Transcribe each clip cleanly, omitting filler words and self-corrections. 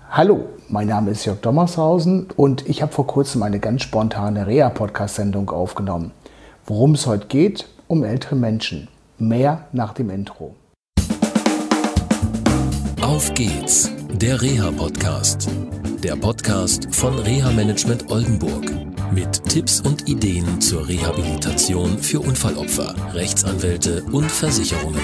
Hallo, mein Name ist Jörg Dommershausen und ich habe vor kurzem eine ganz spontane Reha-Podcast-Sendung aufgenommen. Worum es heute geht? Um ältere Menschen. Mehr nach dem Intro. Auf geht's, der Reha-Podcast. Der Podcast von Reha Management Oldenburg. Mit Tipps und Ideen zur Rehabilitation für Unfallopfer, Rechtsanwälte und Versicherungen.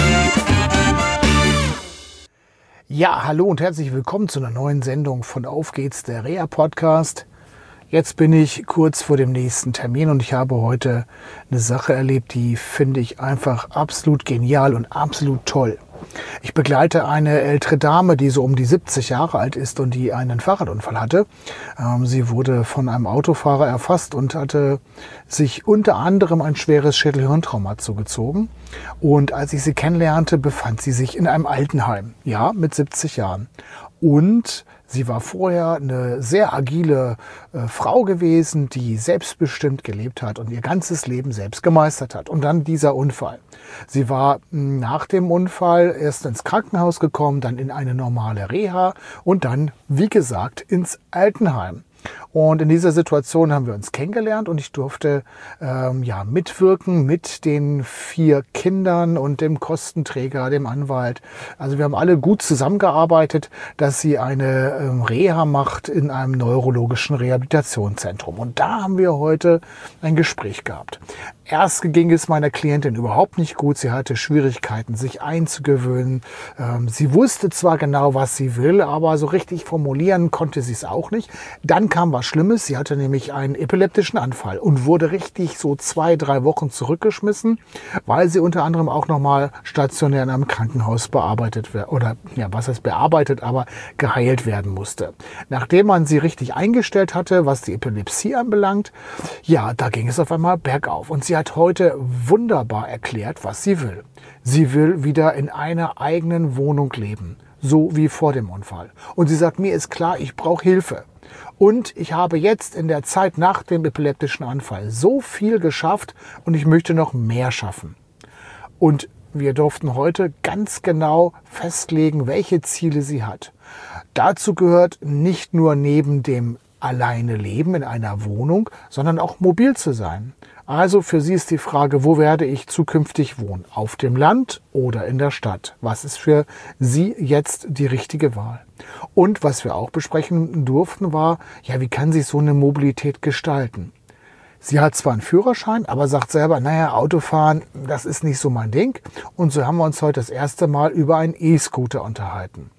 Ja, hallo und herzlich willkommen zu einer neuen Sendung von Auf geht's, der Reha-Podcast. Jetzt bin ich kurz vor dem nächsten Termin und ich habe heute eine Sache erlebt, die finde ich einfach absolut genial und absolut toll. Ich begleite eine ältere Dame, die so um die 70 Jahre alt ist und die einen Fahrradunfall hatte. Sie wurde von einem Autofahrer erfasst und hatte sich unter anderem ein schweres Schädelhirntrauma zugezogen. Und als ich sie kennenlernte, befand sie sich in einem Altenheim, ja, mit 70 Jahren. Und sie war vorher eine sehr agile Frau gewesen, die selbstbestimmt gelebt hat und ihr ganzes Leben selbst gemeistert hat. Und dann dieser Unfall. Sie war nach dem Unfall erst ins Krankenhaus gekommen, dann in eine normale Reha und dann, wie gesagt, ins Altenheim. Und in dieser Situation haben wir uns kennengelernt und ich durfte mitwirken mit den 4 Kindern und dem Kostenträger, dem Anwalt. Also wir haben alle gut zusammengearbeitet, dass sie eine Reha macht in einem neurologischen Rehabilitationszentrum. Und da haben wir heute ein Gespräch gehabt. Erst ging es meiner Klientin überhaupt nicht gut. Sie hatte Schwierigkeiten, sich einzugewöhnen. Sie wusste zwar genau, was sie will, aber so richtig formulieren konnte sie es auch nicht. Dann kam was Schlimmes. Sie hatte nämlich einen epileptischen Anfall und wurde richtig so 2-3 Wochen zurückgeschmissen, weil sie unter anderem auch nochmal stationär in einem Krankenhaus bearbeitet aber geheilt werden musste. Nachdem man sie richtig eingestellt hatte, was die Epilepsie anbelangt, ja, da ging es auf einmal bergauf. Und sie hat heute wunderbar erklärt, was sie will. Sie will wieder in einer eigenen Wohnung leben, so wie vor dem Unfall. Und sie sagt, mir ist klar, ich brauche Hilfe. Und ich habe jetzt in der Zeit nach dem epileptischen Anfall so viel geschafft und ich möchte noch mehr schaffen. Und wir durften heute ganz genau festlegen, welche Ziele sie hat. Dazu gehört nicht nur neben dem alleine leben in einer Wohnung, sondern auch mobil zu sein. Also für sie ist die Frage, wo werde ich zukünftig wohnen? Auf dem Land oder in der Stadt? Was ist für sie jetzt die richtige Wahl? Und was wir auch besprechen durften war, ja, wie kann sich so eine Mobilität gestalten? Sie hat zwar einen Führerschein, aber sagt selber, Autofahren, das ist nicht so mein Ding. Und so haben wir uns heute das erste Mal über einen E-Scooter unterhalten.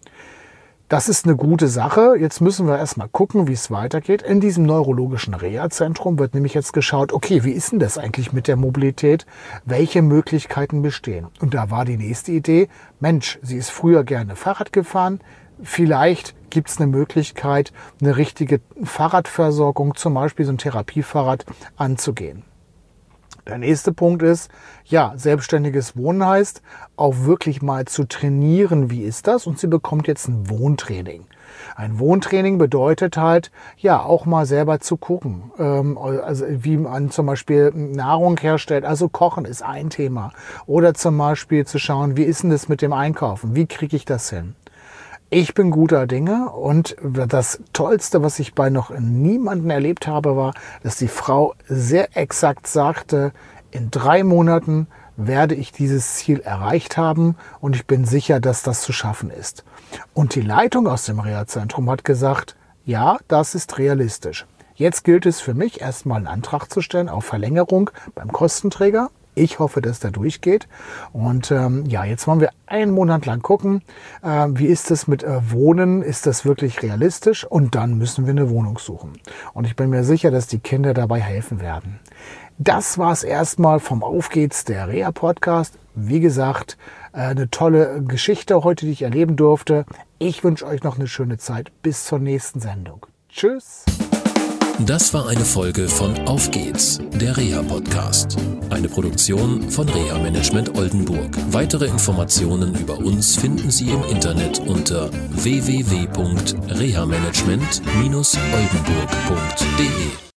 Das ist eine gute Sache. Jetzt müssen wir erstmal gucken, wie es weitergeht. In diesem neurologischen Reha-Zentrum wird nämlich jetzt geschaut, okay, wie ist denn das eigentlich mit der Mobilität? Welche Möglichkeiten bestehen? Und da war die nächste Idee, Mensch, sie ist früher gerne Fahrrad gefahren. Vielleicht gibt es eine Möglichkeit, eine richtige Fahrradversorgung, zum Beispiel so ein Therapiefahrrad, anzugehen. Der nächste Punkt ist, ja, selbstständiges Wohnen heißt, auch wirklich mal zu trainieren, wie ist das? Und sie bekommt jetzt ein Wohntraining. Ein Wohntraining bedeutet halt, ja, auch mal selber zu gucken, also wie man zum Beispiel Nahrung herstellt, also Kochen ist ein Thema. Oder zum Beispiel zu schauen, wie ist denn das mit dem Einkaufen? Wie kriege ich das hin? Ich bin guter Dinge und das Tollste, was ich bei noch niemandem erlebt habe, war, dass die Frau sehr exakt sagte, in 3 Monaten werde ich dieses Ziel erreicht haben und ich bin sicher, dass das zu schaffen ist. Und die Leitung aus dem Reha-Zentrum hat gesagt, ja, das ist realistisch. Jetzt gilt es für mich, erstmal einen Antrag zu stellen auf Verlängerung beim Kostenträger. Ich hoffe, dass der durchgeht. Und jetzt wollen wir 1 Monat lang gucken, wie ist es mit Wohnen, ist das wirklich realistisch? Und dann müssen wir eine Wohnung suchen. Und ich bin mir sicher, dass die Kinder dabei helfen werden. Das war es erstmal vom Auf geht's, der Reha-Podcast. Wie gesagt, eine tolle Geschichte heute, die ich erleben durfte. Ich wünsche euch noch eine schöne Zeit. Bis zur nächsten Sendung. Tschüss. Das war eine Folge von Auf geht's, der Reha-Podcast. Eine Produktion von Reha Management Oldenburg. Weitere Informationen über uns finden Sie im Internet unter www.rehamanagement-oldenburg.de.